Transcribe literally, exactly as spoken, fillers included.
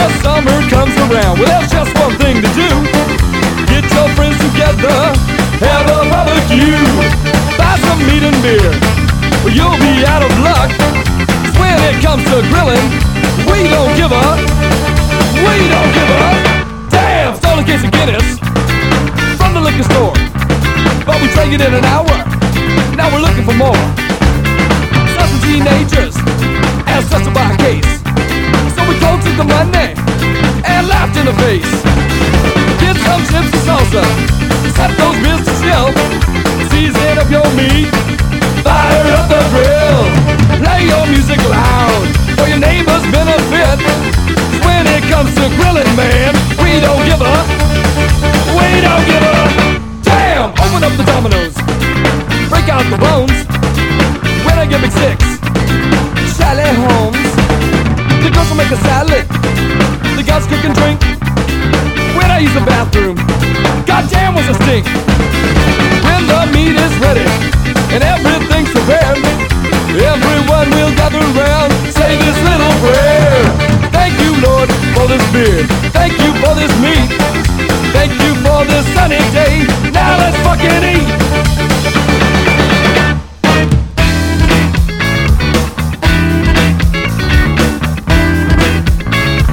the summer comes around, well, there's just one thing to do. Get your friends together, have a barbecue. Buy some meat and beer, or you'll be out of luck. 'Cause when it comes to grilling, we don't give up. We don't give up. Damn, stole a case of Guinness from the liquor store, but we drank it in an hour. Now we're looking for more. Some teenagers asked us to buy a case, so we told took the money and laughed in the face. Get some chips and salsa, set those beers to chill. Season up your meat, fire up the grill. Play your music loud for your neighbor's benefit. 'Cause when it comes to grilling, man, we don't give up. We don't give up. Damn, open up the dominoes, break out the bones. When I get big six, Sally Holmes. The girls will make a salad, the guys cook and drink. When I use the bathroom, goddamn was a stink. When the meat is ready and everything's prepared, everyone will gather around, say this little prayer. Thank you, Lord, for this beer. Thank you for this meat. Thank you for this sunny day. Now let's fucking eat.